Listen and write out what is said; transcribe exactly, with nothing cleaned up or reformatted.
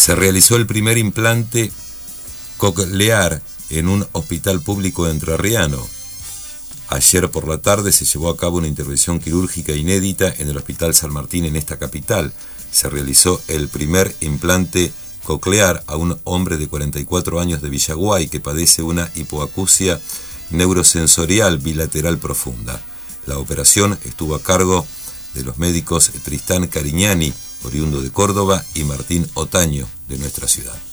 Se realizó el primer implante coclear en un hospital público entrerriano. Ayer por la tarde se llevó a cabo una intervención quirúrgica inédita en el Hospital San Martín en esta capital. Se realizó el primer implante coclear a un hombre de cuarenta y cuatro años de Villaguay que padece una hipoacusia neurosensorial bilateral profunda. La operación estuvo a cargo de los médicos Tristán Cariñani, oriundo de Córdoba, y Martín Otaño, de nuestra ciudad.